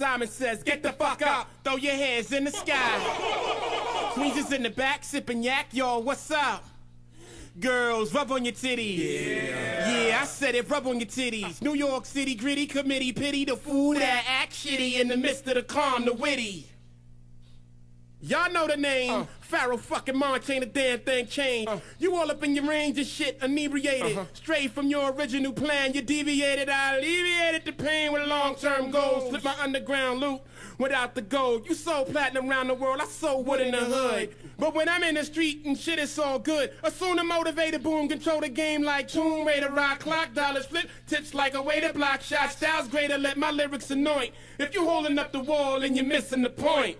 Simon says, get the fuck up, throw your hands in the sky. Queens is in the back, sipping yak, y'all, what's up? Girls, rub on your titties. Yeah, I said it, rub on your titties. New York City, gritty committee, pity the fool that act shitty in the midst of the calm, the witty. Y'all know the name. Pharaoh fucking Monch, ain't a damn thing changed. You all up in your range and shit, inebriated. Straight from your original plan, you deviated. I alleviated the pain with long-term goals. Flip my underground loot without the gold. You sold platinum around the world, I sold wood in the hood. But when I'm in the street and shit, it's all good. Assume the motivated boom, control the game like Tomb Raider, rock clock, dollars flip, tips like a way to block shots. Styles greater, let my lyrics anoint. If you holding up the wall and you're missing the point,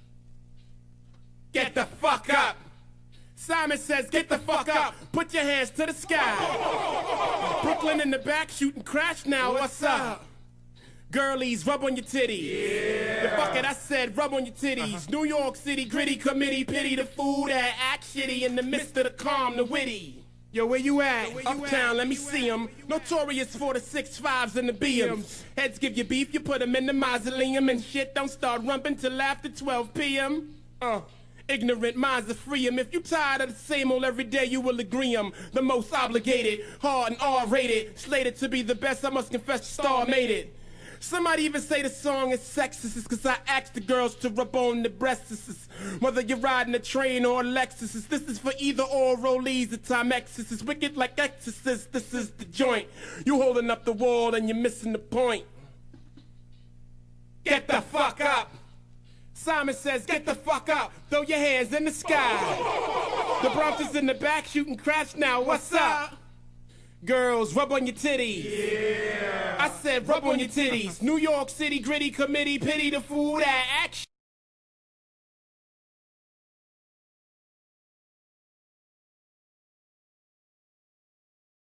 get the fuck up. Simon says, get the fuck up. Put your hands to the sky. Brooklyn in the back shooting crash now, what's up? Girlies, rub on your titties. Yeah. Fuck it, I said rub on your titties. New York City, gritty committee, pity the fool that act shitty in the midst of the calm, the witty. Yo, where you at? Uptown, let me see 'em. Notorious for the 6.5s and the BMs. Heads give you beef, you put 'em in the mausoleum. And shit don't start rumping till after 12 p.m. Ignorant minds are free 'em. If you tired of the same old every day, you will agree 'em. The most obligated, hard and R-rated. Slated to be the best, I must confess the star made it. Somebody even say the song is sexist, cause I asked the girls to rub on the breasts. Whether you're riding a train or a Lexus, this is for either or Rollies or Timexes. It's wicked like Exorcist, this is the joint. You holding up the wall and you're missing the point. Get the fuck up. Simon says, get the fuck up, throw your hands in the sky. The Bronx is in the back shooting crash now, what's up? Girls, rub on your titties. Yeah. I said rub on your titties. New York City, gritty committee, pity the fool that act